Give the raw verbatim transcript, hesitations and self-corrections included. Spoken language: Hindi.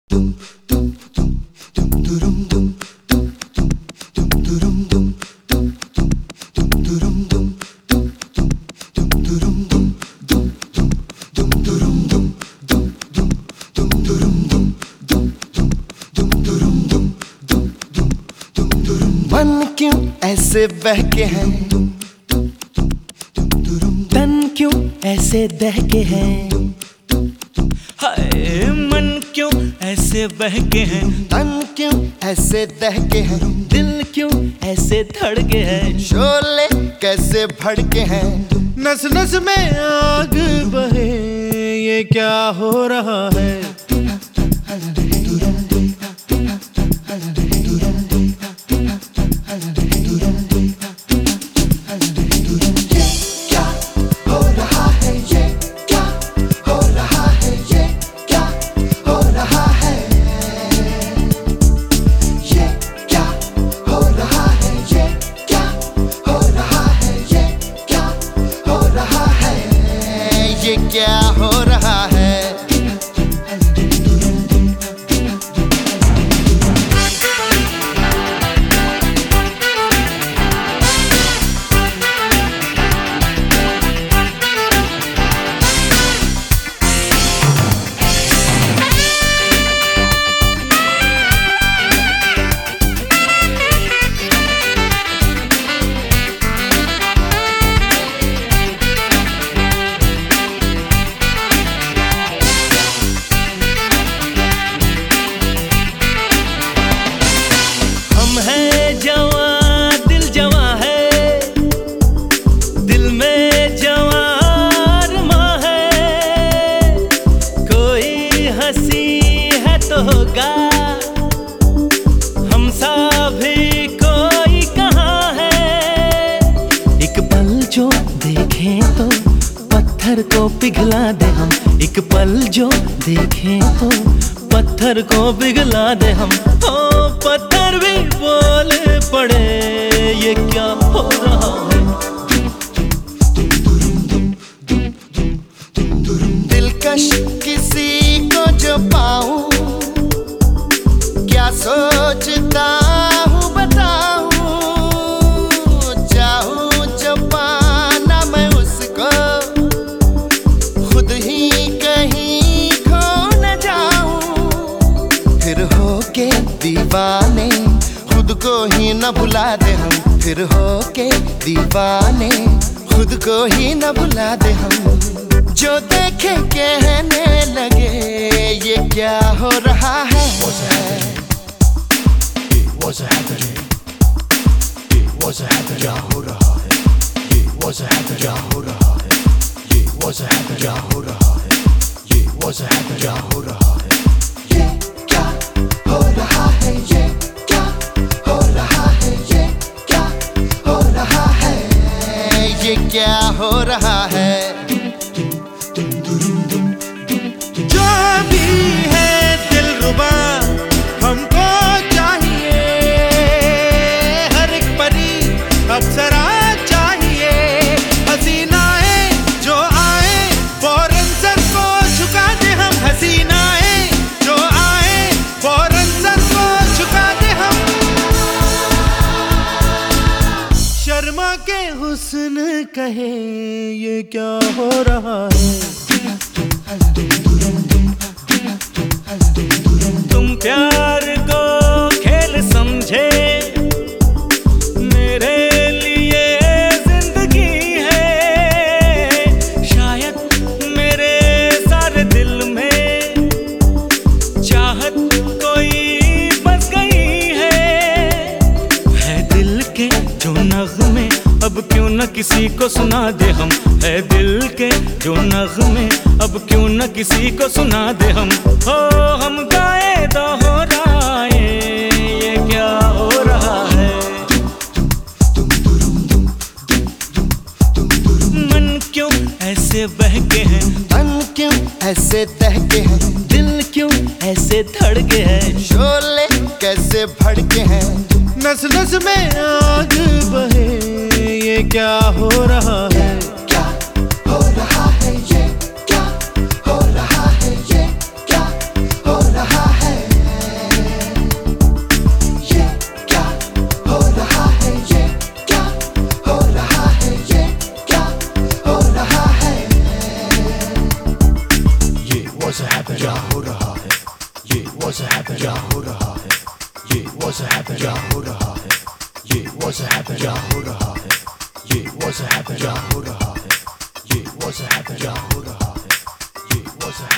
मन क्यों ऐसे बहके हैं, तन क्यों ऐसे दहके हैं, हाय मन क्यों ऐसे बहके हैं, तन क्यों ऐसे दहके हैं, दिल क्यों ऐसे धड़के हैं, शोले कैसे भड़के हैं, नस नस में आग बहे, ये क्या हो रहा है। ये क्या हो रहा है। होगा हम सा भी कोई कहाँ है, एक पल जो देखें तो पत्थर को पिघला दे हम, एक पल जो देखें तो पत्थर को पिघला दे हम। ओ पत्थर भी बोल पड़े, ये क्या हो रहा है। दिलकश किसी को जो पाऊं, क्या सोचता हूँ बताऊं, चाहूं जो पाना मैं उसको, खुद ही कहीं खो न जाऊं, फिर होके दीवाने खुद को ही न भुला दे हम, फिर होके दीवाने खुद को ही न भुला दे हम, जो देखे कहने लगे ये क्या हो रहा है। What's happening? What's happening? क्या हो रहा है? What's happening? क्या हो रहा है? What's happening? क्या हो रहा है? What's happening? क्या हो रहा है? ये क्या हो रहा है, ये क्या हो रहा है, ये क्या हो रहा है, ये क्या हो रहा है। जो भी है दिलरुबा हमको चाहिए, हर एक परी अप्सरा चाहिए, हसीनाएं जो आए फौरन सर को झुका दे हम, हसीनाएं जो आए फौरन सर को झुका दे हम, शर्मा के हुस्न कहे ये क्या हो रहा है। तुम प्यार को खेल समझे, मेरे लिए जिंदगी है, शायद मेरे सारे दिल में चाहत कोई बस गई है, है दिल के जो नग़्मे अब क्यों न किसी को सुना दे हम, है दिल के जो नग़्मे अब क्यों न किसी को सुना दे हम, हो हम गाए दोहराए ये क्या हो रहा है। मन क्यों ऐसे बहके हैं, तन क्यों ऐसे दहके हैं, दिल क्यों ऐसे धड़के हैं, शोले कैसे भड़के हैं, नस नस में आग बहे ये क्या हो रहा है। क्या हो रहा है, ये क्या हो रहा है, ये क्या हो रहा है। what's happening क्या हो रहा है ये what's happening क्या हो रहा है ये what's happening क्या हो रहा है ये what's happening क्या हो रहा है ये what's happening क्या हो रहा है ये what's happening क्या हो रहा है ये what's happening